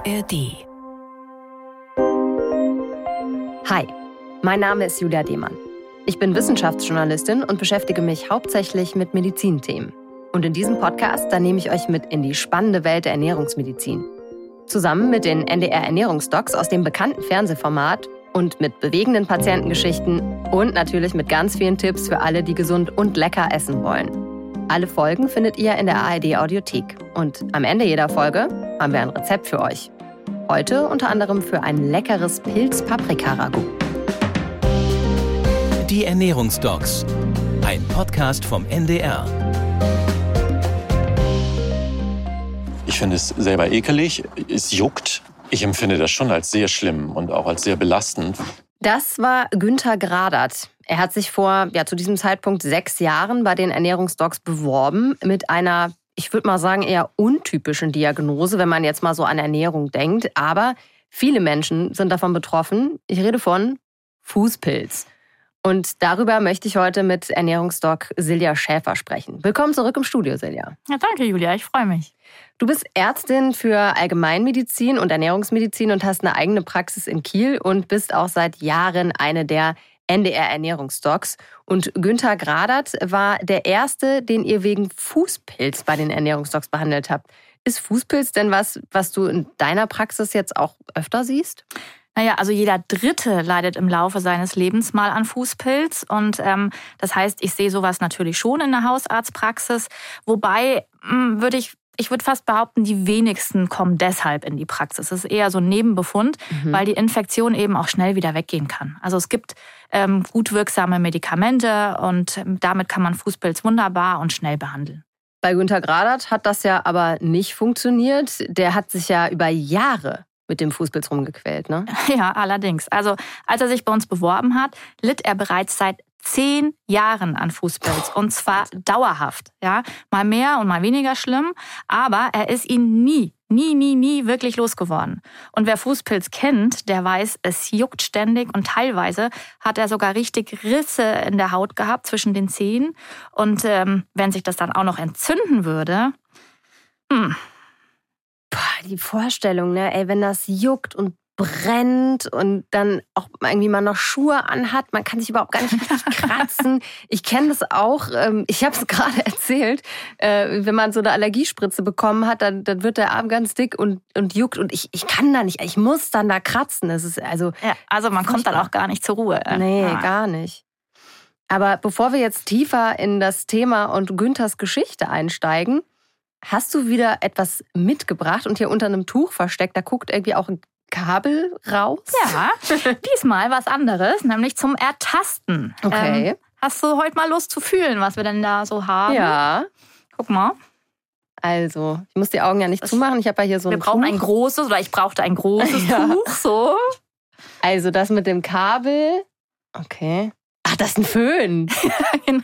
ARD. Hi, mein Name ist Julia Demann. Ich bin Wissenschaftsjournalistin und beschäftige mich hauptsächlich mit Medizinthemen. Und in diesem Podcast, da nehme ich euch mit in die spannende Welt der Ernährungsmedizin. Zusammen mit den NDR-Ernährungsdocs aus dem bekannten Fernsehformat und mit bewegenden Patientengeschichten und natürlich mit ganz vielen Tipps für alle, die gesund und lecker essen wollen. Alle Folgen findet ihr in der ARD-Audiothek. Und am Ende jeder Folge haben wir ein Rezept für euch. Heute unter anderem für ein leckeres Pilz-Paprika-Ragout. Die Ernährungsdocs, ein Podcast vom NDR. Ich finde es selber ekelig, es juckt. Ich empfinde das schon als sehr schlimm und auch als sehr belastend. Das war Günther Gradert. Er hat sich zu diesem Zeitpunkt 6 Jahren bei den Ernährungsdocs beworben mit einer, ich würde mal sagen, eher untypischen Diagnose, wenn man jetzt mal so an Ernährung denkt. Aber viele Menschen sind davon betroffen. Ich rede von Fußpilz. Und darüber möchte ich heute mit Ernährungsdoc Silja Schäfer sprechen. Willkommen zurück im Studio, Silja. Ja, danke, Julia. Ich freue mich. Du bist Ärztin für Allgemeinmedizin und Ernährungsmedizin und hast eine eigene Praxis in Kiel und bist auch seit Jahren eine der NDR-Ernährungsdocs. Und Günther Gradert war der Erste, den ihr wegen Fußpilz bei den Ernährungsdocs behandelt habt. Ist Fußpilz denn was du in deiner Praxis jetzt auch öfter siehst? Naja, also jeder Dritte leidet im Laufe seines Lebens mal an Fußpilz. Und das heißt, ich sehe sowas natürlich schon in der Hausarztpraxis. Wobei ich würde fast behaupten, die wenigsten kommen deshalb in die Praxis. Es ist eher so ein Nebenbefund, weil die Infektion eben auch schnell wieder weggehen kann. Also es gibt gut wirksame Medikamente und damit kann man Fußpilz wunderbar und schnell behandeln. Bei Günther Gradert hat das ja aber nicht funktioniert. Der hat sich ja über Jahre mit dem Fußpilz rumgequält, ne? Ja, allerdings. Also als er sich bei uns beworben hat, litt er bereits seit 10 Jahren an Fußpilz. Und zwar dauerhaft. Ja? Mal mehr und mal weniger schlimm. Aber er ist ihn nie wirklich losgeworden. Und wer Fußpilz kennt, der weiß, es juckt ständig. Und teilweise hat er sogar richtig Risse in der Haut gehabt zwischen den Zehen. Und wenn sich das dann auch noch entzünden würde... Die Vorstellung, ne? Ey, wenn das juckt und brennt und dann auch irgendwie man noch Schuhe anhat, man kann sich überhaupt gar nicht richtig kratzen. Ich kenne das auch, ich habe es gerade erzählt, wenn man so eine Allergiespritze bekommen hat, dann wird der Arm ganz dick und juckt und ich kann da nicht, ich muss dann da kratzen. Das ist also man kommt dann auch gar nicht zur Ruhe. Nee, gar nicht. Aber bevor wir jetzt tiefer in das Thema und Günthers Geschichte einsteigen, hast du wieder etwas mitgebracht und hier unter einem Tuch versteckt, da guckt irgendwie auch ein Kabel raus? Ja, diesmal was anderes, nämlich zum Ertasten. Okay. Hast du heute mal Lust zu fühlen, was wir denn da so haben? Ja. Guck mal. Also, ich muss die Augen ja nicht zumachen, ich habe ja hier so ein Tuch. Wir brauchen ein großes, oder ich brauchte ein großes Tuch, so. Also das mit dem Kabel. Okay. Ach, das ist ein Föhn. Ja, genau.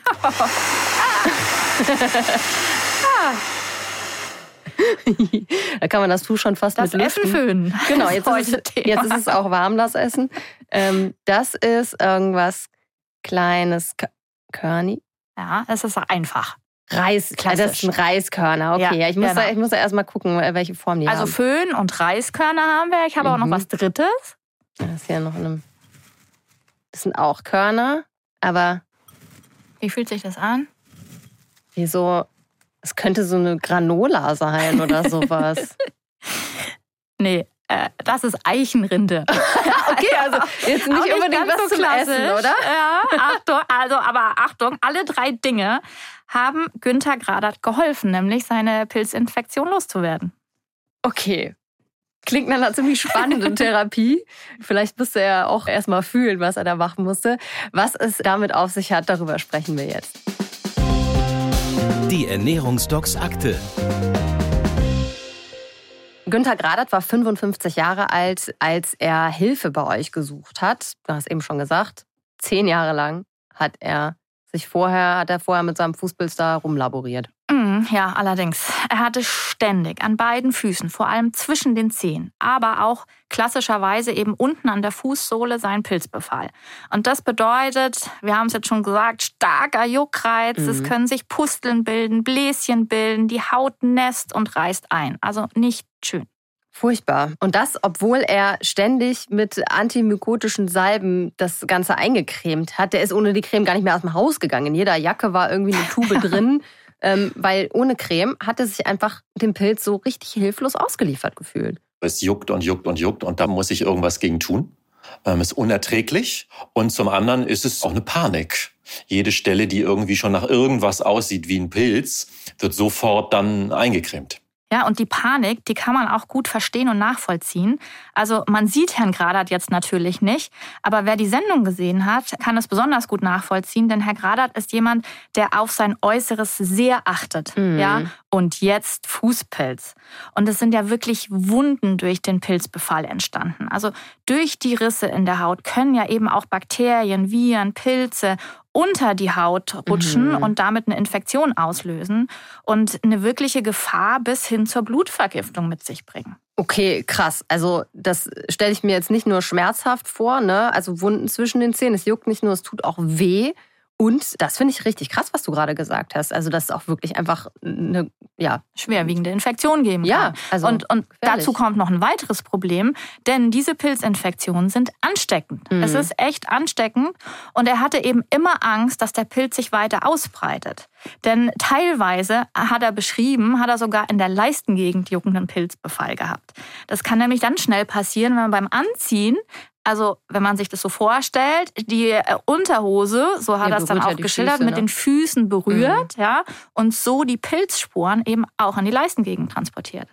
Da kann man das Tuch schon fast das mit lüften. Essen föhnen. Genau, jetzt ist es auch warm, das Essen. Das ist irgendwas Kleines, Körni. Ja, das ist einfach. Das sind Reiskörner, okay. Ja, ich muss da erst mal gucken, welche Form die haben. Also Föhn und Reiskörner haben wir. Ich habe auch noch was Drittes. Das ist ja noch das sind auch Körner, aber... Wie fühlt sich das an? Wie so... Es könnte so eine Granola sein oder sowas. Nee, das ist Eichenrinde. Okay, also jetzt nicht unbedingt was zum Essen, oder? Ja, Achtung, alle 3 Dinge haben Günther Gradert geholfen, nämlich seine Pilzinfektion loszuwerden. Okay. Klingt nach einer ziemlich spannenden Therapie. Vielleicht musste er auch erst mal fühlen, was er da machen musste. Was es damit auf sich hat, darüber sprechen wir jetzt. Die Ernährungsdocs Akte. Günther Gradert war 55 Jahre alt, als er Hilfe bei euch gesucht hat. Du hast eben schon gesagt, 10 Jahre lang hat er vorher mit seinem Fußpilz da rumlaboriert. Ja, allerdings. Er hatte ständig an beiden Füßen, vor allem zwischen den Zehen, aber auch klassischerweise eben unten an der Fußsohle seinen Pilzbefall. Und das bedeutet, wir haben es jetzt schon gesagt, starker Juckreiz, es können sich Pusteln bilden, Bläschen bilden, die Haut nässt und reißt ein. Also nicht schön. Furchtbar. Und das, obwohl er ständig mit antimykotischen Salben das Ganze eingecremt hat. Der ist ohne die Creme gar nicht mehr aus dem Haus gegangen. In jeder Jacke war irgendwie eine Tube drin, weil ohne Creme hat er sich einfach dem Pilz so richtig hilflos ausgeliefert gefühlt. Es juckt und juckt und juckt und da muss ich irgendwas gegen tun. Ist unerträglich und zum anderen ist es auch eine Panik. Jede Stelle, die irgendwie schon nach irgendwas aussieht wie ein Pilz, wird sofort dann eingecremt. Ja, und die Panik, die kann man auch gut verstehen und nachvollziehen. Also man sieht Herrn Gradert jetzt natürlich nicht, aber wer die Sendung gesehen hat, kann es besonders gut nachvollziehen, denn Herr Gradert ist jemand, der auf sein Äußeres sehr achtet. Ja? Und jetzt Fußpilz. Und es sind ja wirklich Wunden durch den Pilzbefall entstanden. Also durch die Risse in der Haut können ja eben auch Bakterien, Viren, Pilze unter die Haut rutschen und damit eine Infektion auslösen und eine wirkliche Gefahr bis hin zur Blutvergiftung mit sich bringen. Okay, krass. Also das stelle ich mir jetzt nicht nur schmerzhaft vor, ne? Also Wunden zwischen den Zähnen, es juckt nicht nur, es tut auch weh. Und das finde ich richtig krass, was du gerade gesagt hast. Also dass es auch wirklich einfach eine schwerwiegende Infektion geben kann. Ja, also und dazu kommt noch ein weiteres Problem, denn diese Pilzinfektionen sind ansteckend. Es ist echt ansteckend und er hatte eben immer Angst, dass der Pilz sich weiter ausbreitet. Denn teilweise hat er sogar in der Leistengegend juckenden Pilzbefall gehabt. Das kann nämlich dann schnell passieren, wenn man beim Anziehen, also wenn man sich das so vorstellt, die Unterhose, so hat er es dann auch geschildert, mit den Füßen berührt, ja, und so die Pilzsporen eben auch an die Leistengegend transportiert.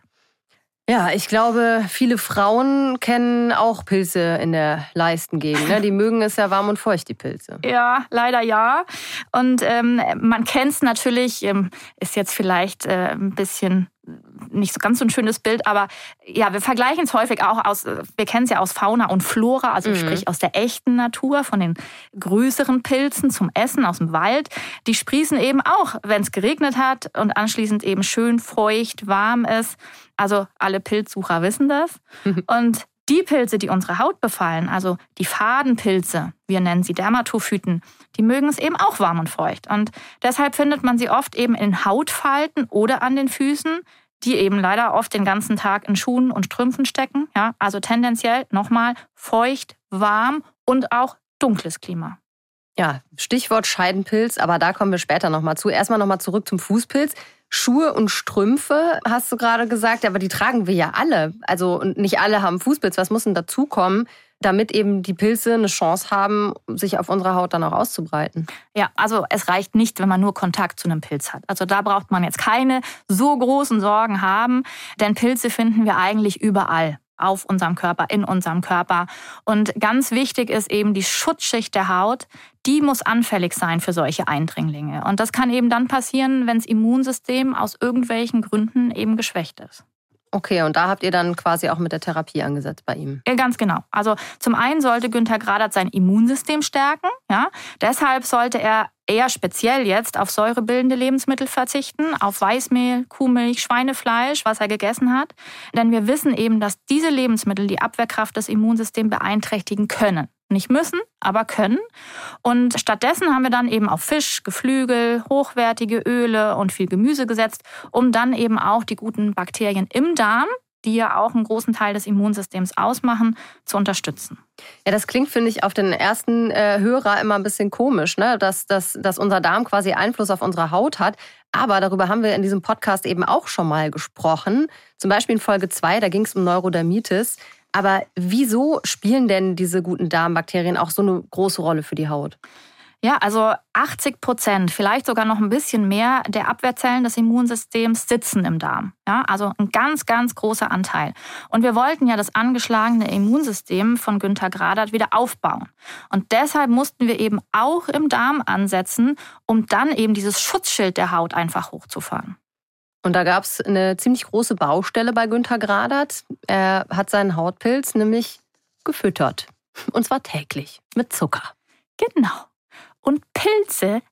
Ja, ich glaube, viele Frauen kennen auch Pilze in der Leistengegend. Ne? Die mögen es ja warm und feucht, die Pilze. Ja, leider ja. Und man kennt es natürlich, ist jetzt vielleicht ein bisschen nicht so ganz so ein schönes Bild, aber ja, wir vergleichen es häufig auch wir kennen es ja aus Fauna und Flora, also sprich aus der echten Natur, von den größeren Pilzen zum Essen aus dem Wald. Die sprießen eben auch, wenn es geregnet hat und anschließend eben schön feucht, warm ist. Also alle Pilzsucher wissen das. Und die Pilze, die unsere Haut befallen, also die Fadenpilze, wir nennen sie Dermatophyten, die mögen es eben auch warm und feucht. Und deshalb findet man sie oft eben in Hautfalten oder an den Füßen, die eben leider oft den ganzen Tag in Schuhen und Strümpfen stecken. Ja, also tendenziell nochmal feucht, warm und auch dunkles Klima. Ja, Stichwort Scheidenpilz, aber da kommen wir später nochmal zu. Erstmal nochmal zurück zum Fußpilz. Schuhe und Strümpfe, hast du gerade gesagt, aber die tragen wir ja alle. Also und nicht alle haben Fußpilz. Was muss denn dazukommen, damit eben die Pilze eine Chance haben, sich auf unserer Haut dann auch auszubreiten? Ja, also es reicht nicht, wenn man nur Kontakt zu einem Pilz hat. Also da braucht man jetzt keine so großen Sorgen haben, denn Pilze finden wir eigentlich überall. Auf unserem Körper, in unserem Körper. Und ganz wichtig ist eben die Schutzschicht der Haut, die muss anfällig sein für solche Eindringlinge. Und das kann eben dann passieren, wenn das Immunsystem aus irgendwelchen Gründen eben geschwächt ist. Okay, und da habt ihr dann quasi auch mit der Therapie angesetzt bei ihm? Ja, ganz genau. Also zum einen sollte Günther Gradert sein Immunsystem stärken. Ja? Deshalb sollte er eher speziell jetzt auf säurebildende Lebensmittel verzichten, auf Weißmehl, Kuhmilch, Schweinefleisch, was er gegessen hat. Denn wir wissen eben, dass diese Lebensmittel die Abwehrkraft des Immunsystems beeinträchtigen können. Nicht müssen, aber können. Und stattdessen haben wir dann eben auf Fisch, Geflügel, hochwertige Öle und viel Gemüse gesetzt, um dann eben auch die guten Bakterien im Darm, die ja auch einen großen Teil des Immunsystems ausmachen, zu unterstützen. Ja, das klingt, finde ich, auf den ersten Hörer immer ein bisschen komisch, ne? Dass unser Darm quasi Einfluss auf unsere Haut hat. Aber darüber haben wir in diesem Podcast eben auch schon mal gesprochen. Zum Beispiel in Folge 2, da ging es um Neurodermitis. Aber wieso spielen denn diese guten Darmbakterien auch so eine große Rolle für die Haut? Ja, also 80%, vielleicht sogar noch ein bisschen mehr der Abwehrzellen des Immunsystems sitzen im Darm. Ja, also ein ganz, ganz großer Anteil. Und wir wollten ja das angeschlagene Immunsystem von Günther Gradert wieder aufbauen. Und deshalb mussten wir eben auch im Darm ansetzen, um dann eben dieses Schutzschild der Haut einfach hochzufahren. Und da gab es eine ziemlich große Baustelle bei Günther Gradert. Er hat seinen Hautpilz nämlich gefüttert. Und zwar täglich mit Zucker. Genau. Und Pilze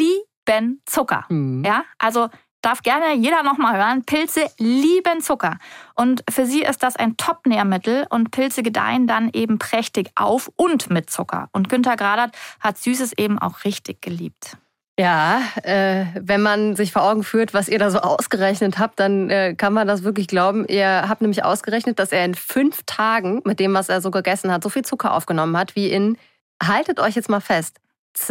lieben Zucker. Ja, also darf gerne jeder nochmal hören. Pilze lieben Zucker. Und für sie ist das ein Top-Nährmittel. Und Pilze gedeihen dann eben prächtig auf und mit Zucker. Und Günther Gradert hat Süßes eben auch richtig geliebt. Ja, wenn man sich vor Augen führt, was ihr da so ausgerechnet habt, dann kann man das wirklich glauben. Ihr habt nämlich ausgerechnet, dass er in 5 Tagen mit dem, was er so gegessen hat, so viel Zucker aufgenommen hat, wie in, haltet euch jetzt mal fest,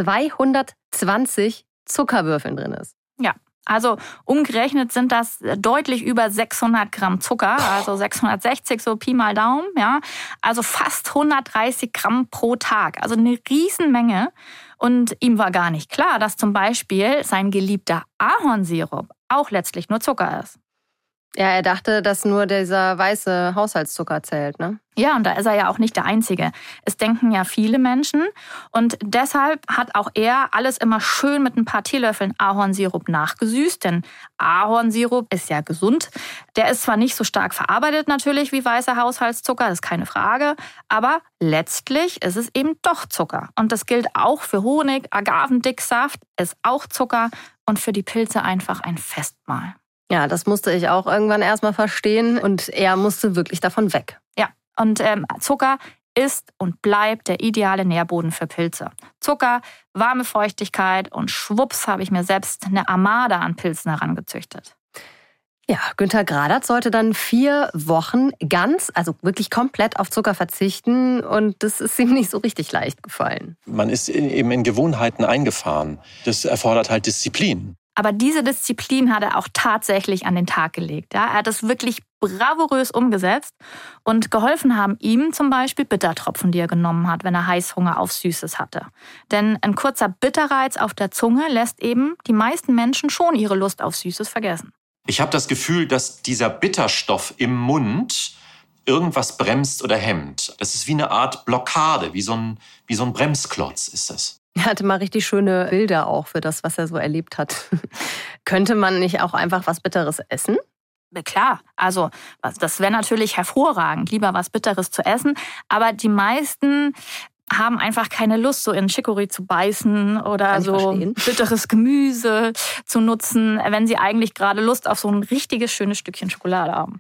220 Zuckerwürfeln drin ist. Ja, also umgerechnet sind das deutlich über 600 Gramm Zucker, also 660, so Pi mal Daumen, ja. Also fast 130 Gramm pro Tag, also eine Riesenmenge. Und ihm war gar nicht klar, dass zum Beispiel sein geliebter Ahornsirup auch letztlich nur Zucker ist. Ja, er dachte, dass nur dieser weiße Haushaltszucker zählt, ne? Ja, und da ist er ja auch nicht der Einzige. Es denken ja viele Menschen. Und deshalb hat auch er alles immer schön mit ein paar Teelöffeln Ahornsirup nachgesüßt. Denn Ahornsirup ist ja gesund. Der ist zwar nicht so stark verarbeitet natürlich wie weißer Haushaltszucker, das ist keine Frage. Aber letztlich ist es eben doch Zucker. Und das gilt auch für Honig, Agavendicksaft ist auch Zucker. Und für die Pilze einfach ein Festmahl. Ja, das musste ich auch irgendwann erstmal verstehen. Und er musste wirklich davon weg. Ja. Und Zucker ist und bleibt der ideale Nährboden für Pilze. Zucker, warme Feuchtigkeit und schwupps habe ich mir selbst eine Armada an Pilzen herangezüchtet. Ja, Günter Gradertz sollte dann 4 Wochen also wirklich komplett auf Zucker verzichten. Und das ist ihm nicht so richtig leicht gefallen. Man ist eben in Gewohnheiten eingefahren. Das erfordert halt Disziplin. Aber diese Disziplin hat er auch tatsächlich an den Tag gelegt. Ja, er hat es wirklich bravourös umgesetzt und geholfen haben ihm zum Beispiel Bittertropfen, die er genommen hat, wenn er Heißhunger auf Süßes hatte. Denn ein kurzer Bitterreiz auf der Zunge lässt eben die meisten Menschen schon ihre Lust auf Süßes vergessen. Ich habe das Gefühl, dass dieser Bitterstoff im Mund irgendwas bremst oder hemmt. Das ist wie eine Art Blockade, wie so ein Bremsklotz ist das. Er hatte mal richtig schöne Bilder auch für das, was er so erlebt hat. Könnte man nicht auch einfach was Bitteres essen? Ja, klar, also das wäre natürlich hervorragend, lieber was Bitteres zu essen. Aber die meisten haben einfach keine Lust, so in Chicorée zu beißen oder so bitteres Gemüse zu nutzen, wenn sie eigentlich gerade Lust auf so ein richtiges, schönes Stückchen Schokolade haben.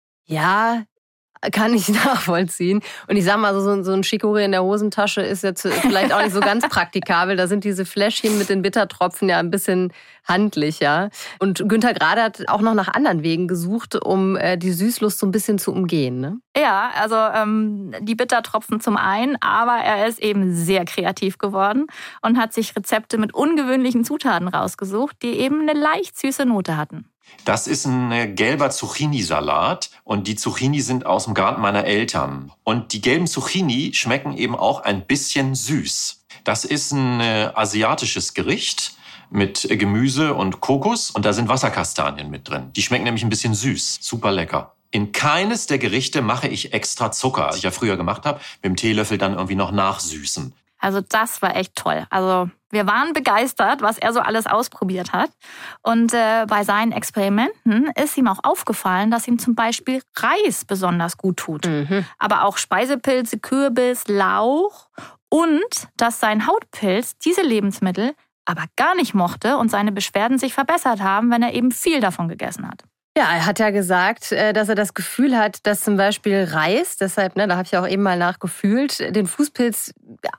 Ja, kann ich nachvollziehen. Und ich sag mal, so ein Chicorée in der Hosentasche ist jetzt vielleicht auch nicht so ganz praktikabel. Da sind diese Fläschchen mit den Bittertropfen ja ein bisschen handlicher. Und Günter Gradertz hat auch noch nach anderen Wegen gesucht, um die Süßlust so ein bisschen zu umgehen, ne? Ja, also die Bittertropfen zum einen, aber er ist eben sehr kreativ geworden und hat sich Rezepte mit ungewöhnlichen Zutaten rausgesucht, die eben eine leicht süße Note hatten. Das ist ein gelber Zucchini-Salat und die Zucchini sind aus dem Garten meiner Eltern. Und die gelben Zucchini schmecken eben auch ein bisschen süß. Das ist ein asiatisches Gericht mit Gemüse und Kokos und da sind Wasserkastanien mit drin. Die schmecken nämlich ein bisschen süß, super lecker. In keines der Gerichte mache ich extra Zucker, was ich ja früher gemacht habe, mit dem Teelöffel dann irgendwie noch nachsüßen. Also das war echt toll. Also wir waren begeistert, was er so alles ausprobiert hat. Und bei seinen Experimenten ist ihm auch aufgefallen, dass ihm zum Beispiel Reis besonders gut tut. Mhm. Aber auch Speisepilze, Kürbis, Lauch und dass sein Hautpilz diese Lebensmittel aber gar nicht mochte und seine Beschwerden sich verbessert haben, wenn er eben viel davon gegessen hat. Ja, er hat ja gesagt, dass er das Gefühl hat, dass zum Beispiel Reis, deshalb, da habe ich auch eben mal nachgefühlt, den Fußpilz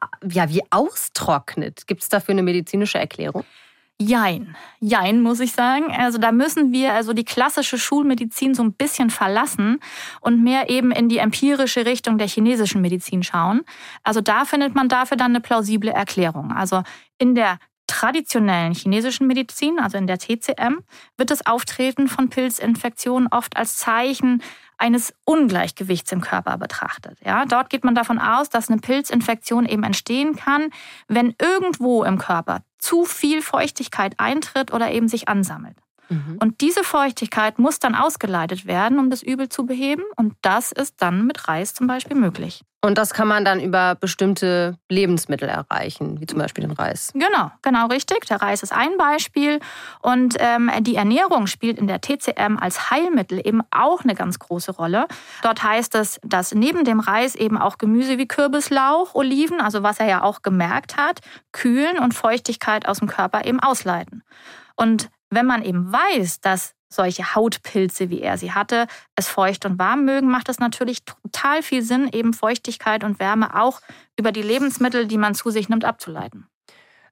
wie austrocknet. Gibt es dafür eine medizinische Erklärung? Jein, muss ich sagen. Also da müssen wir die klassische Schulmedizin so ein bisschen verlassen und mehr eben in die empirische Richtung der chinesischen Medizin schauen. Also da findet man dafür dann eine plausible Erklärung. Also in der traditionellen chinesischen Medizin, also in der TCM, wird das Auftreten von Pilzinfektionen oft als Zeichen eines Ungleichgewichts im Körper betrachtet. Ja, dort geht man davon aus, dass eine Pilzinfektion eben entstehen kann, wenn irgendwo im Körper zu viel Feuchtigkeit eintritt oder eben sich ansammelt. Mhm. Und diese Feuchtigkeit muss dann ausgeleitet werden, um das Übel zu beheben. Und das ist dann mit Reis zum Beispiel möglich. Und das kann man dann über bestimmte Lebensmittel erreichen, wie zum Beispiel den Reis. Genau richtig. Der Reis ist ein Beispiel. Und die Ernährung spielt in der TCM als Heilmittel eben auch eine ganz große Rolle. Dort heißt es, dass neben dem Reis eben auch Gemüse wie Kürbis, Lauch, Oliven, also was er ja auch gemerkt hat, kühlen und Feuchtigkeit aus dem Körper eben ausleiten. Und wenn man eben weiß, dass solche Hautpilze, wie er sie hatte, es feucht und warm mögen, macht es natürlich total viel Sinn, eben Feuchtigkeit und Wärme auch über die Lebensmittel, die man zu sich nimmt, abzuleiten.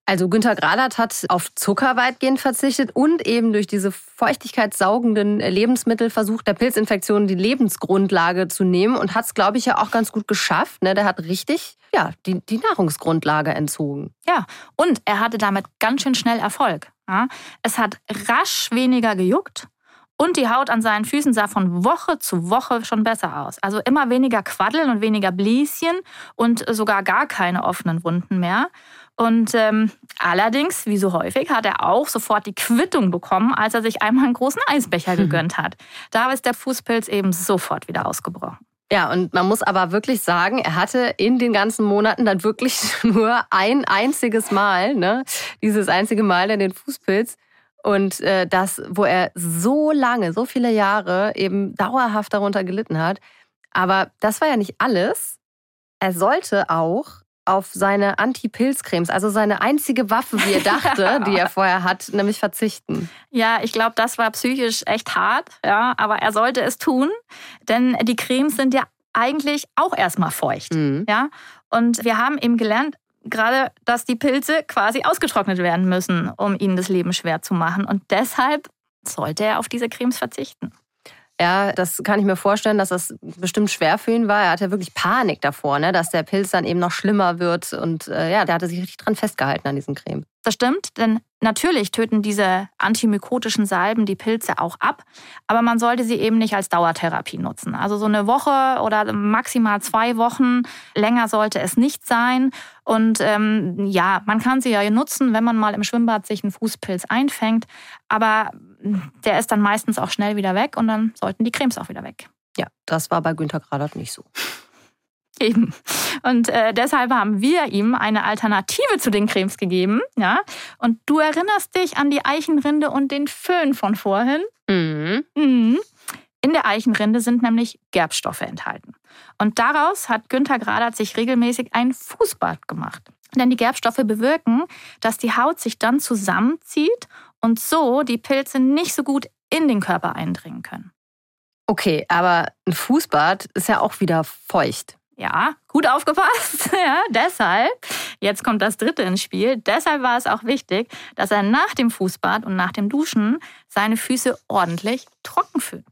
Also Günter Grahlert hat auf Zucker weitgehend verzichtet und eben durch diese feuchtigkeitssaugenden Lebensmittel versucht, der Pilzinfektion die Lebensgrundlage zu nehmen und hat es, glaube ich, ja auch ganz gut geschafft. Der hat richtig die Nahrungsgrundlage entzogen. Ja, und er hatte damit ganz schön schnell Erfolg. Ja? Es hat rasch weniger gejuckt. Und die Haut an seinen Füßen sah von Woche zu Woche schon besser aus. Also immer weniger Quaddeln und weniger Bläschen und sogar gar keine offenen Wunden mehr. Und allerdings, wie so häufig, hat er auch sofort die Quittung bekommen, als er sich einmal einen großen Eisbecher gegönnt hat. Da ist der Fußpilz eben sofort wieder ausgebrochen. Ja, und man muss aber wirklich sagen, er hatte in den ganzen Monaten dann wirklich nur ein einziges Mal, dieses einzige Mal den Fußpilz. Und das, wo er so lange, so viele Jahre eben dauerhaft darunter gelitten hat. Aber das war ja nicht alles. Er sollte auch auf seine Anti-Pilz-Cremes, also seine einzige Waffe, wie er dachte, die er vorher hat, nämlich verzichten. Ja, ich glaube, das war psychisch echt hart, ja, aber er sollte es tun, denn die Cremes sind ja eigentlich auch erstmal feucht. Ja? Und wir haben eben gelernt, gerade, dass die Pilze quasi ausgetrocknet werden müssen, um ihnen das Leben schwer zu machen. Und deshalb sollte er auf diese Cremes verzichten. Ja, das kann ich mir vorstellen, dass das bestimmt schwer für ihn war. Er hatte wirklich Panik davor, dass der Pilz dann eben noch schlimmer wird. Und der hatte sich richtig dran festgehalten an diesen Cremes. Das stimmt, denn natürlich töten diese antimykotischen Salben die Pilze auch ab, aber man sollte sie eben nicht als Dauertherapie nutzen. Also so eine Woche oder maximal 2 Wochen, länger sollte es nicht sein. Und man kann sie ja nutzen, wenn man mal im Schwimmbad sich einen Fußpilz einfängt, aber der ist dann meistens auch schnell wieder weg und dann sollten die Cremes auch wieder weg. Ja, das war bei Günter Grahlert nicht so. Eben. Und deshalb haben wir ihm eine Alternative zu den Cremes gegeben. Ja? Und du erinnerst dich an die Eichenrinde und den Föhn von vorhin? In der Eichenrinde sind nämlich Gerbstoffe enthalten. Und daraus hat Günter Grahlert sich regelmäßig ein Fußbad gemacht. Denn die Gerbstoffe bewirken, dass die Haut sich dann zusammenzieht und so die Pilze nicht so gut in den Körper eindringen können. Okay, aber ein Fußbad ist ja auch wieder feucht. Ja, gut aufgepasst. Ja, deshalb, jetzt kommt das Dritte ins Spiel, deshalb war es auch wichtig, dass er nach dem Fußbad und nach dem Duschen seine Füße ordentlich trocken föhnt.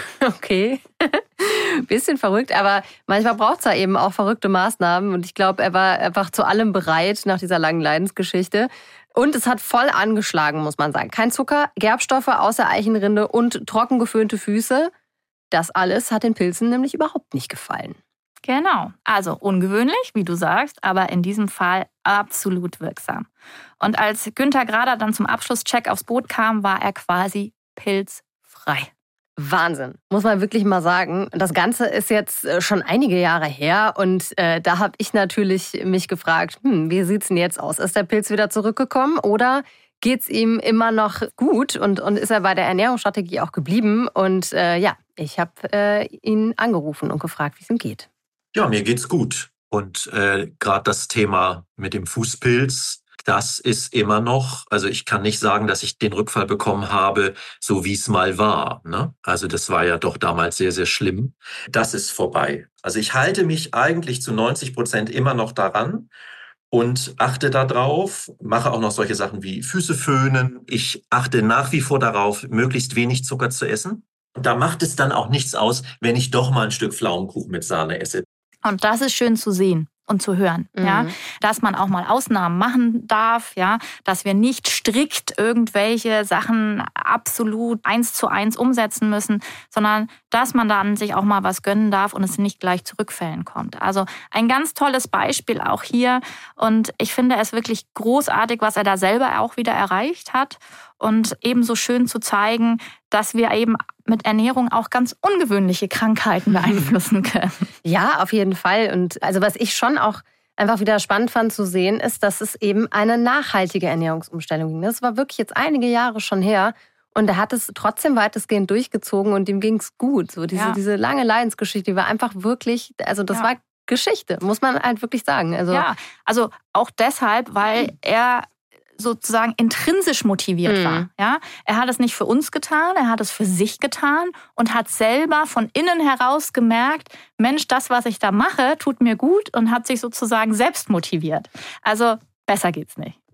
Okay, bisschen verrückt, aber manchmal braucht es ja eben auch verrückte Maßnahmen und ich glaube, er war einfach zu allem bereit nach dieser langen Leidensgeschichte. Und es hat voll angeschlagen, muss man sagen. Kein Zucker, Gerbstoffe außer Eichenrinde und trocken geföhnte Füße. Das alles hat den Pilzen nämlich überhaupt nicht gefallen. Genau, also ungewöhnlich, wie du sagst, aber in diesem Fall absolut wirksam. Und als Günter Grahlert dann zum Abschlusscheck aufs Boot kam, war er quasi pilzfrei. Wahnsinn, muss man wirklich mal sagen. Das Ganze ist jetzt schon einige Jahre her und da habe ich natürlich mich gefragt, wie sieht's denn jetzt aus? Ist der Pilz wieder zurückgekommen oder geht's ihm immer noch gut und ist er bei der Ernährungsstrategie auch geblieben? Und ich habe ihn angerufen und gefragt, wie es ihm geht. Ja, mir geht's gut. Und gerade das Thema mit dem Fußpilz, das ist immer noch, also ich kann nicht sagen, dass ich den Rückfall bekommen habe, so wie es mal war. Ne? Also das war ja doch damals sehr, sehr schlimm. Das ist vorbei. Also ich halte mich eigentlich zu 90% immer noch daran und achte darauf, mache auch noch solche Sachen wie Füße föhnen. Ich achte nach wie vor darauf, möglichst wenig Zucker zu essen. Da macht es dann auch nichts aus, wenn ich doch mal ein Stück Pflaumenkuchen mit Sahne esse. Und das ist schön zu sehen und zu hören, ja, dass man auch mal Ausnahmen machen darf, ja, dass wir nicht strikt irgendwelche Sachen absolut 1:1 umsetzen müssen, sondern dass man dann sich auch mal was gönnen darf und es nicht gleich zu Rückfällen kommt. Also ein ganz tolles Beispiel auch hier und ich finde es wirklich großartig, was er da selber auch wieder erreicht hat und ebenso schön zu zeigen, dass wir eben mit Ernährung auch ganz ungewöhnliche Krankheiten beeinflussen können. Ja, auf jeden Fall. Und also was ich schon auch einfach wieder spannend fand zu sehen, ist, dass es eben eine nachhaltige Ernährungsumstellung ging. Das war wirklich jetzt einige Jahre schon her. Und er hat es trotzdem weitestgehend durchgezogen und ihm ging es gut. So diese lange Leidensgeschichte, die war einfach wirklich, also das war Geschichte, muss man halt wirklich sagen. Also auch deshalb, weil er sozusagen intrinsisch motiviert war. Ja? Er hat es nicht für uns getan, er hat es für sich getan und hat selber von innen heraus gemerkt, Mensch, das, was ich da mache, tut mir gut und hat sich sozusagen selbst motiviert. Also besser geht's nicht.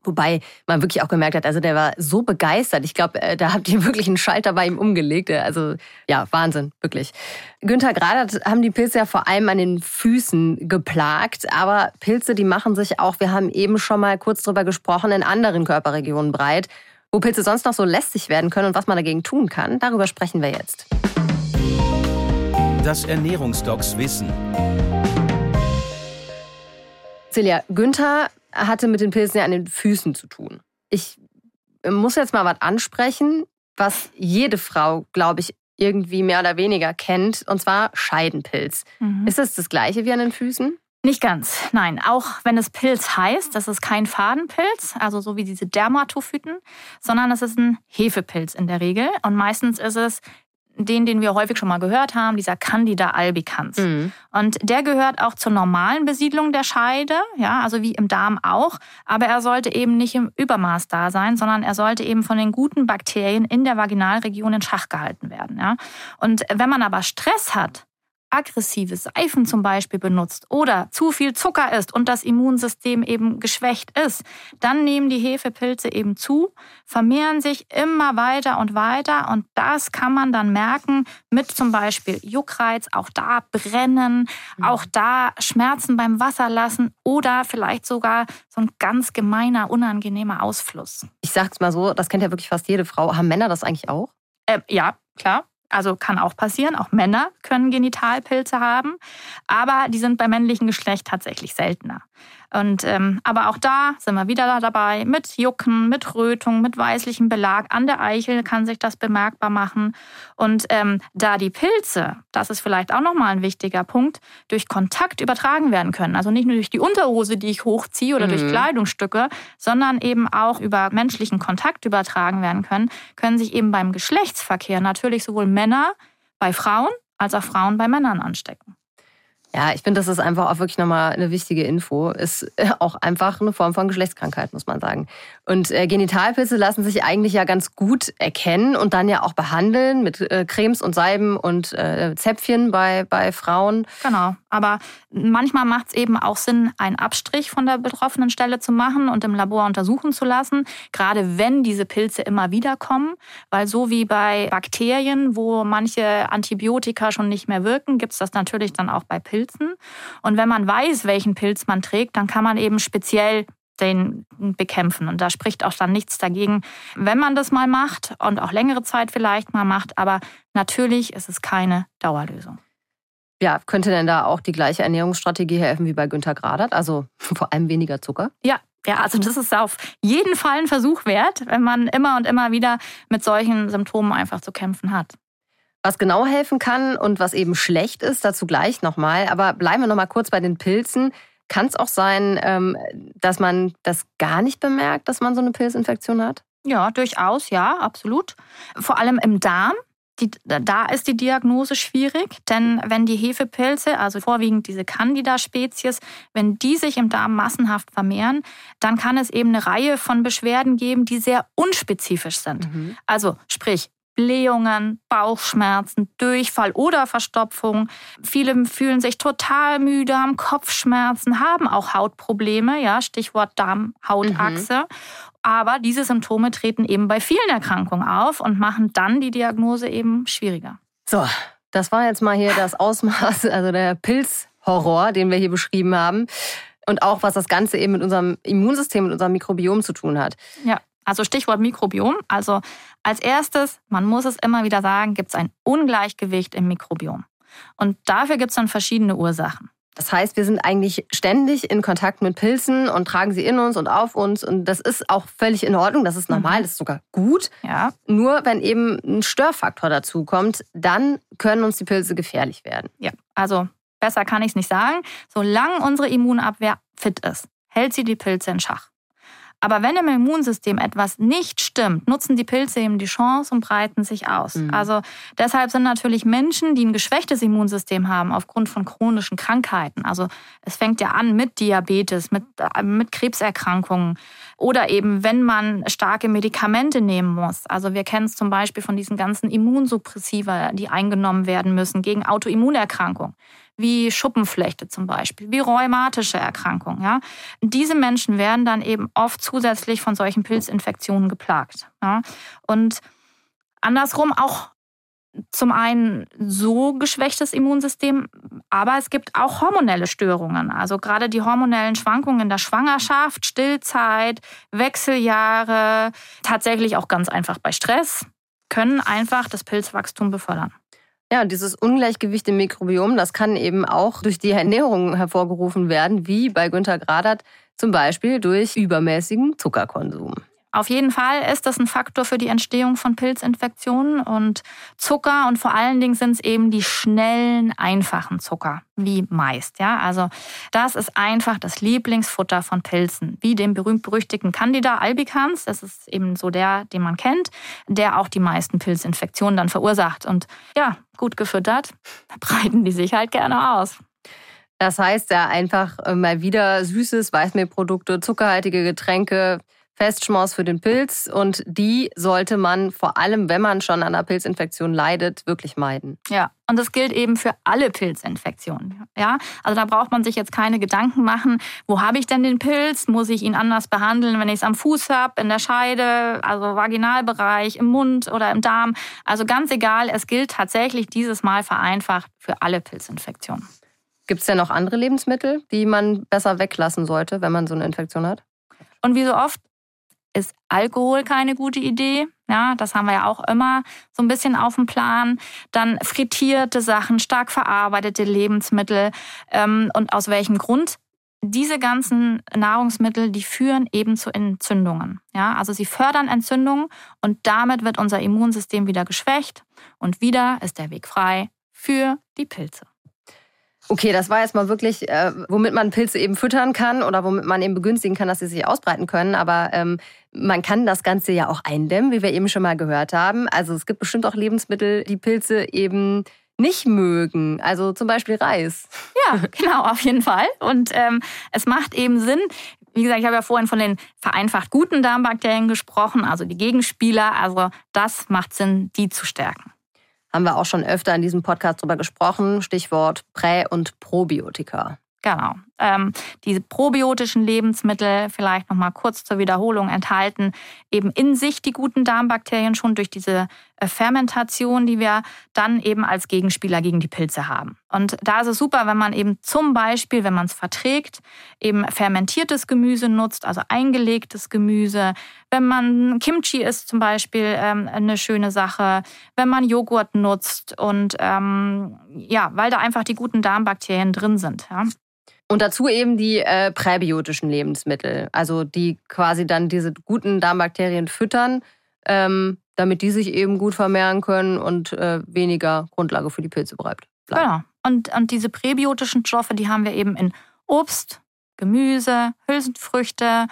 Wobei man wirklich auch gemerkt hat, also der war so begeistert. Ich glaube, da habt ihr wirklich einen Schalter bei ihm umgelegt. Also ja, Wahnsinn, wirklich. Günther Grader haben die Pilze ja vor allem an den Füßen geplagt. Aber Pilze, die machen sich auch, wir haben eben schon mal kurz drüber gesprochen, in anderen Körperregionen breit. Wo Pilze sonst noch so lästig werden können und was man dagegen tun kann, darüber sprechen wir jetzt. Das Ernährungsdocs Wissen. Celia, Günther hatte mit den Pilzen ja an den Füßen zu tun. Ich muss jetzt mal was ansprechen, was jede Frau, glaube ich, irgendwie mehr oder weniger kennt, und zwar Scheidenpilz. Ist das Gleiche wie an den Füßen? Nicht ganz, nein. Auch wenn es Pilz heißt, das ist kein Fadenpilz, also so wie diese Dermatophyten, sondern es ist ein Hefepilz in der Regel. Und meistens ist es den wir häufig schon mal gehört haben, dieser Candida albicans. Und der gehört auch zur normalen Besiedlung der Scheide, ja, also wie im Darm auch. Aber er sollte eben nicht im Übermaß da sein, sondern er sollte eben von den guten Bakterien in der Vaginalregion in Schach gehalten werden. Ja. Und wenn man aber Stress hat, aggressive Seifen zum Beispiel benutzt oder zu viel Zucker isst und das Immunsystem eben geschwächt ist, dann nehmen die Hefepilze eben zu, vermehren sich immer weiter und das kann man dann merken mit zum Beispiel Juckreiz, auch da Brennen, auch da Schmerzen beim Wasserlassen oder vielleicht sogar so ein ganz gemeiner, unangenehmer Ausfluss. Ich sag's mal so, das kennt ja wirklich fast jede Frau. Haben Männer das eigentlich auch? Ja, klar. Also kann auch passieren. Auch Männer können Genitalpilze haben. Aber die sind beim männlichen Geschlecht tatsächlich seltener. Und, aber auch da sind wir wieder dabei. Mit Jucken, mit Rötung, mit weißlichem Belag. An der Eichel kann sich das bemerkbar machen. Und da die Pilze, das ist vielleicht auch nochmal ein wichtiger Punkt, durch Kontakt übertragen werden können. Also nicht nur durch die Unterhose, die ich hochziehe oder durch Kleidungsstücke, sondern eben auch über menschlichen Kontakt übertragen werden können sich eben beim Geschlechtsverkehr natürlich sowohl Männer bei Frauen als auch Frauen bei Männern anstecken. Ja, ich finde, das ist einfach auch wirklich nochmal eine wichtige Info. Ist auch einfach eine Form von Geschlechtskrankheit, muss man sagen. Und Genitalpilze lassen sich eigentlich ja ganz gut erkennen und dann ja auch behandeln mit Cremes und Salben und Zäpfchen bei Frauen. Genau, aber manchmal macht es eben auch Sinn, einen Abstrich von der betroffenen Stelle zu machen und im Labor untersuchen zu lassen, gerade wenn diese Pilze immer wieder kommen, weil so wie bei Bakterien, wo manche Antibiotika schon nicht mehr wirken, gibt es das natürlich dann auch bei Pilzen. Und wenn man weiß, welchen Pilz man trägt, dann kann man eben speziell den bekämpfen. Und da spricht auch dann nichts dagegen, wenn man das mal macht und auch längere Zeit vielleicht mal macht. Aber natürlich ist es keine Dauerlösung. Ja, könnte denn da auch die gleiche Ernährungsstrategie helfen wie bei Günther Grader? Also vor allem weniger Zucker? Ja, also das ist auf jeden Fall ein Versuch wert, wenn man immer und immer wieder mit solchen Symptomen einfach zu kämpfen hat. Was genau helfen kann und was eben schlecht ist, dazu gleich nochmal. Aber bleiben wir nochmal kurz bei den Pilzen. Kann es auch sein, dass man das gar nicht bemerkt, dass man so eine Pilzinfektion hat? Ja, durchaus, ja, absolut. Vor allem im Darm. Da ist die Diagnose schwierig, denn wenn die Hefepilze, also vorwiegend diese Candida-Spezies, wenn die sich im Darm massenhaft vermehren, dann kann es eben eine Reihe von Beschwerden geben, die sehr unspezifisch sind. Also sprich, Blähungen, Bauchschmerzen, Durchfall oder Verstopfung. Viele fühlen sich total müde, haben Kopfschmerzen, haben auch Hautprobleme, ja, Stichwort Darm-Hautachse. Aber diese Symptome treten eben bei vielen Erkrankungen auf und machen dann die Diagnose eben schwieriger. So, das war jetzt mal hier das Ausmaß, also der Pilzhorror, den wir hier beschrieben haben. Und auch, was das Ganze eben mit unserem Immunsystem, mit unserem Mikrobiom zu tun hat. Ja. Also Stichwort Mikrobiom. Also als erstes, man muss es immer wieder sagen, gibt es ein Ungleichgewicht im Mikrobiom. Und dafür gibt es dann verschiedene Ursachen. Das heißt, wir sind eigentlich ständig in Kontakt mit Pilzen und tragen sie in uns und auf uns. Und das ist auch völlig in Ordnung, das ist normal, das ist sogar gut. Ja. Nur wenn eben ein Störfaktor dazu kommt, dann können uns die Pilze gefährlich werden. Ja, also besser kann ich es nicht sagen. Solange unsere Immunabwehr fit ist, hält sie die Pilze in Schach. Aber wenn im Immunsystem etwas nicht stimmt, nutzen die Pilze eben die Chance und breiten sich aus. Also deshalb sind natürlich Menschen, die ein geschwächtes Immunsystem haben aufgrund von chronischen Krankheiten, also es fängt ja an mit Diabetes, mit Krebserkrankungen oder eben wenn man starke Medikamente nehmen muss. Also wir kennen es zum Beispiel von diesen ganzen Immunsuppressiva, die eingenommen werden müssen gegen Autoimmunerkrankungen. wie Schuppenflechte zum Beispiel, wie rheumatische Erkrankungen. Ja? Diese Menschen werden dann eben oft zusätzlich von solchen Pilzinfektionen geplagt. Ja? Und andersrum auch zum einen so geschwächtes Immunsystem, aber es gibt auch hormonelle Störungen. Also gerade die hormonellen Schwankungen in der Schwangerschaft, Stillzeit, Wechseljahre, tatsächlich auch ganz einfach bei Stress, können einfach das Pilzwachstum befördern. Ja, und dieses Ungleichgewicht im Mikrobiom, das kann eben auch durch die Ernährung hervorgerufen werden, wie bei Günter Graderth zum Beispiel durch übermäßigen Zuckerkonsum. Auf jeden Fall ist das ein Faktor für die Entstehung von Pilzinfektionen und Zucker und vor allen Dingen sind es eben die schnellen, einfachen Zucker, wie meist. Ja? Also das ist einfach das Lieblingsfutter von Pilzen, wie dem berühmt-berüchtigten Candida albicans, das ist eben so der, den man kennt, der auch die meisten Pilzinfektionen dann verursacht. Und ja, gut gefüttert, breiten die sich halt gerne aus. Das heißt ja einfach mal wieder süßes Weißmehlprodukte, zuckerhaltige Getränke, Festschmaus für den Pilz und die sollte man vor allem, wenn man schon an einer Pilzinfektion leidet, wirklich meiden. Ja, und das gilt eben für alle Pilzinfektionen. Ja, also da braucht man sich jetzt keine Gedanken machen, wo habe ich denn den Pilz? Muss ich ihn anders behandeln, wenn ich es am Fuß habe, in der Scheide, also Vaginalbereich, im Mund oder im Darm? Also ganz egal, es gilt tatsächlich dieses Mal vereinfacht für alle Pilzinfektionen. Gibt es denn noch andere Lebensmittel, die man besser weglassen sollte, wenn man so eine Infektion hat? Und wie so oft ist Alkohol keine gute Idee. Ja, das haben wir ja auch immer so ein bisschen auf dem Plan. Dann frittierte Sachen, stark verarbeitete Lebensmittel. Und aus welchem Grund? Diese ganzen Nahrungsmittel, die führen eben zu Entzündungen. Ja, also sie fördern Entzündungen und damit wird unser Immunsystem wieder geschwächt. Und wieder ist der Weg frei für die Pilze. Okay, das war jetzt mal wirklich, womit man Pilze eben füttern kann oder womit man eben begünstigen kann, dass sie sich ausbreiten können. Aber man kann das Ganze ja auch eindämmen, wie wir eben schon mal gehört haben. Also es gibt bestimmt auch Lebensmittel, die Pilze eben nicht mögen. Also zum Beispiel Reis. Ja, genau, auf jeden Fall. Und es macht eben Sinn. Wie gesagt, ich habe ja vorhin von den vereinfacht guten Darmbakterien gesprochen, also die Gegenspieler. Also das macht Sinn, die zu stärken. Haben wir auch schon öfter in diesem Podcast drüber gesprochen. Stichwort Prä- und Probiotika. Genau. Diese probiotischen Lebensmittel, vielleicht nochmal kurz zur Wiederholung, enthalten eben in sich die guten Darmbakterien schon durch diese Fermentation, die wir dann eben als Gegenspieler gegen die Pilze haben. Und da ist es super, wenn man eben zum Beispiel, wenn man es verträgt, eben fermentiertes Gemüse nutzt, also eingelegtes Gemüse. Wenn man Kimchi isst zum Beispiel, eine schöne Sache. Wenn man Joghurt nutzt und ja, weil da einfach die guten Darmbakterien drin sind. Ja. Und dazu eben die präbiotischen Lebensmittel, also die quasi dann diese guten Darmbakterien füttern, damit die sich eben gut vermehren können und weniger Grundlage für die Pilze bleibt. Genau. Und diese präbiotischen Stoffe, die haben wir eben in Obst, Gemüse, Hülsenfrüchte.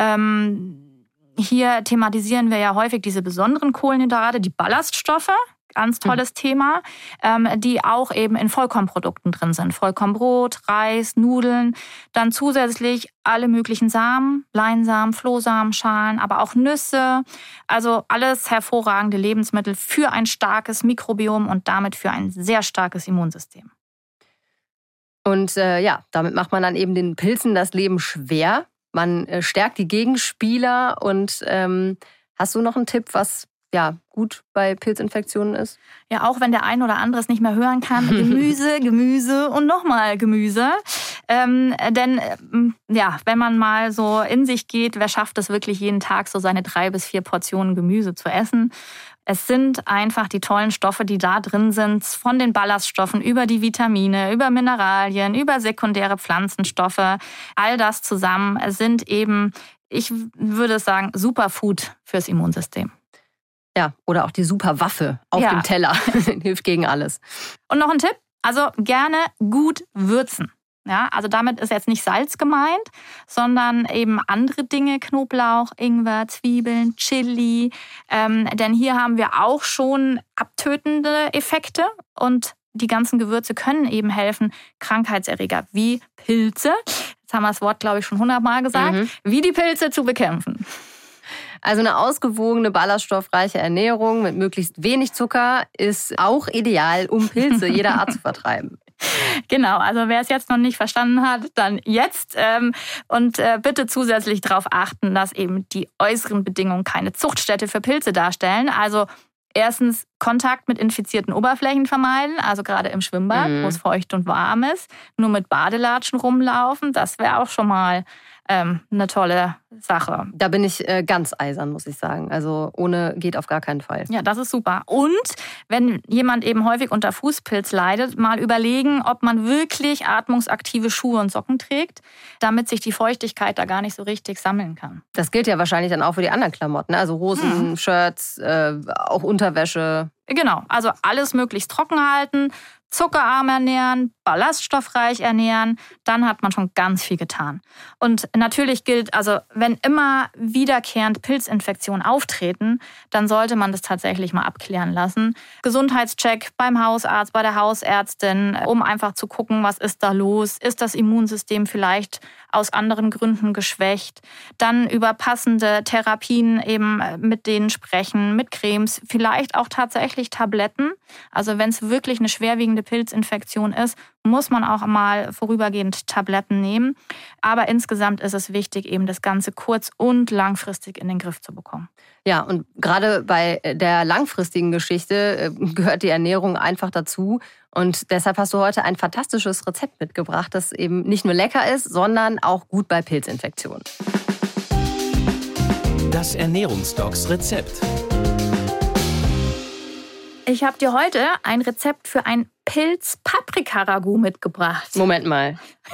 Hier thematisieren wir ja häufig diese besonderen Kohlenhydrate, die Ballaststoffe. Ganz tolles Thema, die auch eben in Vollkornprodukten drin sind. Vollkornbrot, Reis, Nudeln, dann zusätzlich alle möglichen Samen, Leinsamen, Flohsamenschalen, aber auch Nüsse. Also alles hervorragende Lebensmittel für ein starkes Mikrobiom und damit für ein sehr starkes Immunsystem. Und ja, damit macht man dann eben den Pilzen das Leben schwer. Man stärkt die Gegenspieler. Und hast du noch einen Tipp, was ja gut bei Pilzinfektionen ist? Ja, auch wenn der ein oder andere es nicht mehr hören kann. Gemüse, Gemüse und nochmal Gemüse. Denn ja, wenn man mal so in sich geht, wer schafft es wirklich jeden Tag so seine 3 bis 4 Portionen Gemüse zu essen? Es sind einfach die tollen Stoffe, die da drin sind, von den Ballaststoffen über die Vitamine, über Mineralien, über sekundäre Pflanzenstoffe. All das zusammen sind eben, ich würde sagen, Superfood fürs Immunsystem. Ja, oder auch die Superwaffe auf dem Teller. Hilft gegen alles. Und noch ein Tipp, also gerne gut würzen. Ja, also damit ist jetzt nicht Salz gemeint, sondern eben andere Dinge, Knoblauch, Ingwer, Zwiebeln, Chili. Denn hier haben wir auch schon abtötende Effekte und die ganzen Gewürze können eben helfen, Krankheitserreger wie Pilze, jetzt haben wir das Wort, glaube ich, schon 100-mal gesagt, wie die Pilze zu bekämpfen. Also eine ausgewogene, ballaststoffreiche Ernährung mit möglichst wenig Zucker ist auch ideal, um Pilze jeder Art zu vertreiben. Genau, also wer es jetzt noch nicht verstanden hat, dann jetzt. Und bitte zusätzlich darauf achten, dass eben die äußeren Bedingungen keine Zuchtstätte für Pilze darstellen. Also erstens Kontakt mit infizierten Oberflächen vermeiden, also gerade im Schwimmbad, wo es feucht und warm ist. Nur mit Badelatschen rumlaufen, das wäre auch schon mal eine tolle Sache. Da bin ich ganz eisern, muss ich sagen. Also ohne geht auf gar keinen Fall. Ja, das ist super. Und wenn jemand eben häufig unter Fußpilz leidet, mal überlegen, ob man wirklich atmungsaktive Schuhe und Socken trägt, damit sich die Feuchtigkeit da gar nicht so richtig sammeln kann. Das gilt ja wahrscheinlich dann auch für die anderen Klamotten, also Hosen, Shirts, auch Unterwäsche. Genau, also alles möglichst trocken halten, zuckerarm ernähren, ballaststoffreich ernähren, dann hat man schon ganz viel getan. Und natürlich gilt, also wenn immer wiederkehrend Pilzinfektionen auftreten, dann sollte man das tatsächlich mal abklären lassen. Gesundheitscheck beim Hausarzt, bei der Hausärztin, um einfach zu gucken, was ist da los? Ist das Immunsystem vielleicht aus anderen Gründen geschwächt? Dann über passende Therapien eben mit denen sprechen, mit Cremes, vielleicht auch tatsächlich Tabletten. Also wenn es wirklich eine schwerwiegende Pilzinfektion ist, muss man auch mal vorübergehend Tabletten nehmen. Aber insgesamt ist es wichtig, eben das Ganze kurz- und langfristig in den Griff zu bekommen. Ja, und gerade bei der langfristigen Geschichte gehört die Ernährung einfach dazu. Und deshalb hast du heute ein fantastisches Rezept mitgebracht, das eben nicht nur lecker ist, sondern auch gut bei Pilzinfektionen. Das Ernährungsdocs-Rezept. Ich habe dir heute ein Rezept für ein Pilz-Paprika-Ragout mitgebracht. Moment mal.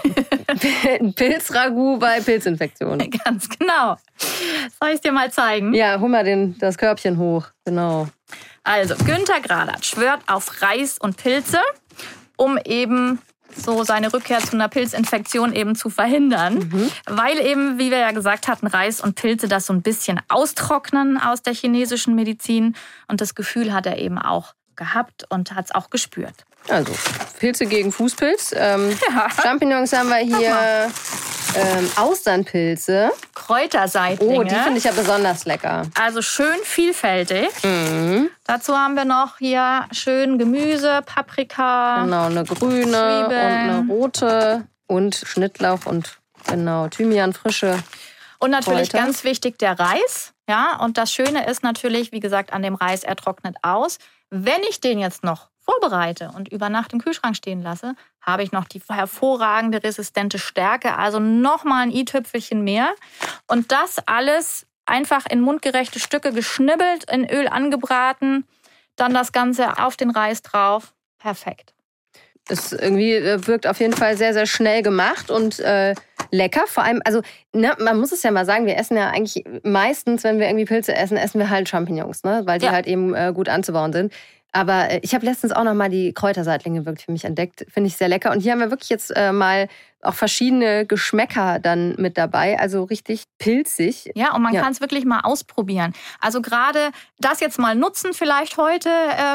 Ein Pilzragout bei Pilzinfektionen. Ganz genau. Soll ich es dir mal zeigen? Ja, hol mal das Körbchen hoch. Genau. Also, Günther Gralatz schwört auf Reis und Pilze, um eben so seine Rückkehr zu einer Pilzinfektion eben zu verhindern. Weil eben, wie wir ja gesagt hatten, Reis und Pilze das so ein bisschen austrocknen aus der chinesischen Medizin. Und das Gefühl hat er eben auch gehabt und hat es auch gespürt. Also, Pilze gegen Fußpilz. Champignons haben wir hier. Austernpilze. Kräuterseitlinge. Oh, die finde ich ja besonders lecker. Also schön vielfältig. Dazu haben wir noch hier schön Gemüse, Paprika. Genau, eine grüne und eine rote und Schnittlauch und genau Thymian, frische Und natürlich Kräuter. ganz wichtig der Reis. Ja, und das Schöne ist natürlich, wie gesagt, an dem Reis, er trocknet aus. Wenn ich den jetzt noch vorbereite und über Nacht im Kühlschrank stehen lasse, habe ich noch die hervorragende resistente Stärke, also nochmal ein i-Tüpfelchen mehr. Und das alles einfach in mundgerechte Stücke geschnibbelt, in Öl angebraten, dann das Ganze auf den Reis drauf. Perfekt. Das irgendwie wirkt auf jeden Fall sehr, sehr schnell gemacht und lecker. Vor allem, also man muss es ja mal sagen, wir essen ja eigentlich meistens, wenn wir irgendwie Pilze essen, essen wir halt Champignons, ne? Weil die halt eben gut anzubauen sind. Aber ich habe letztens auch noch mal die Kräuterseitlinge wirklich für mich entdeckt. Finde ich sehr lecker. Und hier haben wir wirklich jetzt mal auch verschiedene Geschmäcker dann mit dabei. Also richtig pilzig. Ja, und man kann es wirklich mal ausprobieren. Also gerade das jetzt mal nutzen vielleicht heute,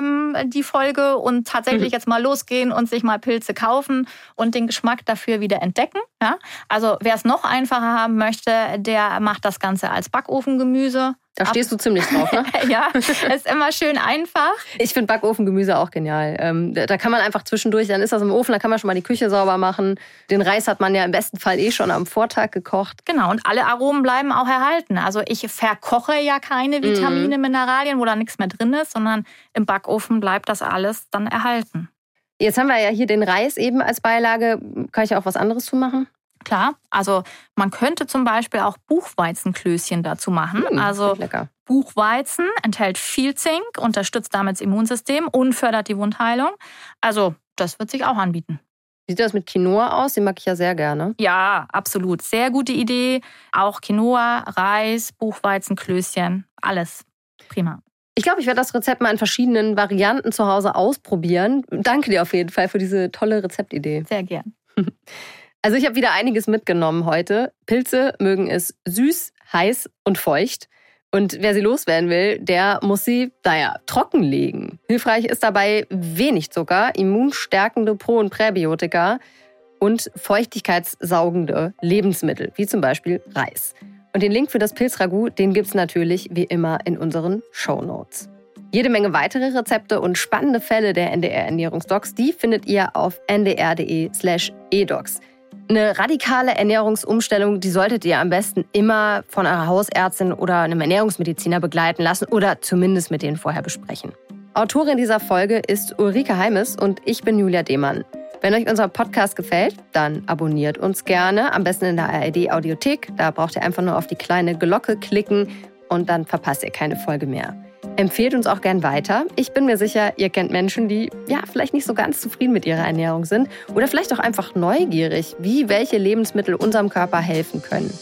die Folge, und tatsächlich jetzt mal losgehen und sich mal Pilze kaufen und den Geschmack dafür wieder entdecken. Ja? Also wer es noch einfacher haben möchte, der macht das Ganze als Backofengemüse. Da stehst du ziemlich drauf, ne? Ja, ist immer schön einfach. Ich finde Backofengemüse auch genial. Da kann man einfach zwischendurch, dann ist das im Ofen, da kann man schon mal die Küche sauber machen. Den Reis hat man ja im besten Fall schon am Vortag gekocht. Genau, und alle Aromen bleiben auch erhalten. Also ich verkoche ja keine Vitamine, Mineralien, wo da nichts mehr drin ist, sondern im Backofen bleibt das alles dann erhalten. Jetzt haben wir ja hier den Reis eben als Beilage. Kann ich auch was anderes zu machen? Klar, also man könnte zum Beispiel auch Buchweizenklößchen dazu machen. Also lecker. Buchweizen enthält viel Zink, unterstützt damit das Immunsystem und fördert die Wundheilung. Also das wird sich auch anbieten. Wie sieht das mit Quinoa aus? Den mag ich ja sehr gerne. Ja, absolut. Sehr gute Idee. Auch Quinoa, Reis, Buchweizenklößchen, alles prima. Ich glaube, ich werde das Rezept mal in verschiedenen Varianten zu Hause ausprobieren. Danke dir auf jeden Fall für diese tolle Rezeptidee. Sehr gern. Also ich habe wieder einiges mitgenommen heute. Pilze mögen es süß, heiß und feucht. Und wer sie loswerden will, der muss sie, trockenlegen. Hilfreich ist dabei wenig Zucker, immunstärkende Pro- und Präbiotika und feuchtigkeitssaugende Lebensmittel, wie zum Beispiel Reis. Und den Link für das Pilzragout, den gibt's natürlich wie immer in unseren Shownotes. Jede Menge weitere Rezepte und spannende Fälle der NDR-Ernährungsdocs, die findet ihr auf ndr.de/edocs. Eine radikale Ernährungsumstellung, die solltet ihr am besten immer von eurer Hausärztin oder einem Ernährungsmediziner begleiten lassen oder zumindest mit denen vorher besprechen. Autorin dieser Folge ist Ulrike Heimes und ich bin Julia Demann. Wenn euch unser Podcast gefällt, dann abonniert uns gerne, am besten in der ARD-Audiothek. Da braucht ihr einfach nur auf die kleine Glocke klicken und dann verpasst ihr keine Folge mehr. Empfehlt uns auch gern weiter. Ich bin mir sicher, ihr kennt Menschen, die vielleicht nicht so ganz zufrieden mit ihrer Ernährung sind oder vielleicht auch einfach neugierig, wie welche Lebensmittel unserem Körper helfen können.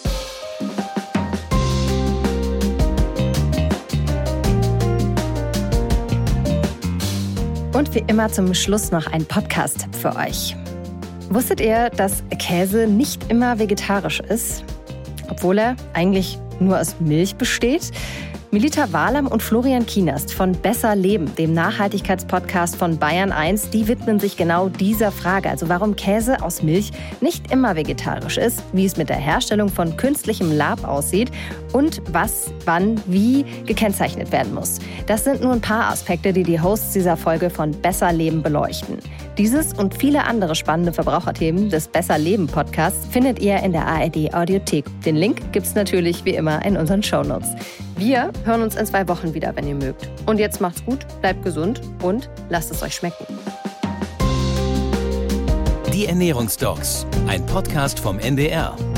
Und wie immer zum Schluss noch ein Podcast-Tipp für euch. Wusstet ihr, dass Käse nicht immer vegetarisch ist, obwohl er eigentlich nur aus Milch besteht? Melita Wahlam und Florian Kienast von Besser Leben, dem Nachhaltigkeitspodcast von Bayern 1, die widmen sich genau dieser Frage. Also warum Käse aus Milch nicht immer vegetarisch ist, wie es mit der Herstellung von künstlichem Lab aussieht und was, wann, wie gekennzeichnet werden muss. Das sind nur ein paar Aspekte, die die Hosts dieser Folge von Besser Leben beleuchten. Dieses und viele andere spannende Verbraucherthemen des Besser Leben Podcasts findet ihr in der ARD-Audiothek. Den Link gibt's natürlich wie immer in unseren Shownotes. Wir hören uns in 2 Wochen wieder, wenn ihr mögt. Und jetzt macht's gut, bleibt gesund und lasst es euch schmecken. Die Ernährungsdocs, ein Podcast vom NDR.